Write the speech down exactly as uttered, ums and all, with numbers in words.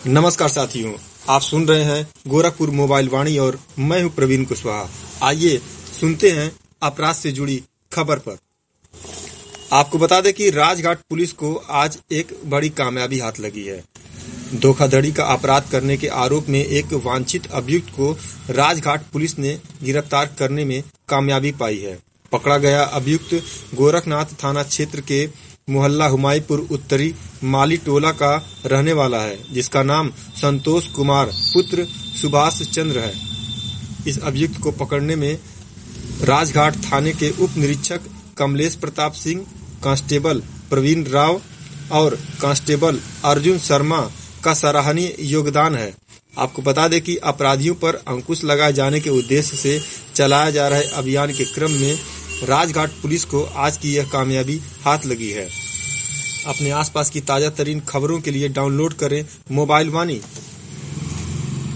नमस्कार साथियों, आप सुन रहे हैं गोरखपुर मोबाइल वाणी और मैं हूं प्रवीण कुशवाहा। आइए सुनते हैं अपराध से जुड़ी खबर पर। आपको बता दें कि राजघाट पुलिस को आज एक बड़ी कामयाबी हाथ लगी है। धोखाधड़ी का अपराध करने के आरोप में एक वांछित अभियुक्त को राजघाट पुलिस ने गिरफ्तार करने में कामयाबी पाई है। पकड़ा गया अभियुक्त गोरखनाथ थाना क्षेत्र के मोहल्ला हुमायूंपुर उत्तरी माली टोला का रहने वाला है, जिसका नाम संतोष कुमार पुत्र सुभाष चंद्र है। इस अभियुक्त को पकड़ने में राजघाट थाने के उप निरीक्षक कमलेश प्रताप सिंह, कांस्टेबल प्रवीण राव और कांस्टेबल अर्जुन शर्मा का सराहनीय योगदान है। आपको बता दें कि अपराधियों पर अंकुश लगाए जाने के उद्देश्य से चलाया जा रहे अभियान के क्रम में राजघाट पुलिस को आज की यह कामयाबी हाथ लगी है। अपने आसपास की ताजा तरीन खबरों के लिए डाउनलोड करें मोबाइल वाणी।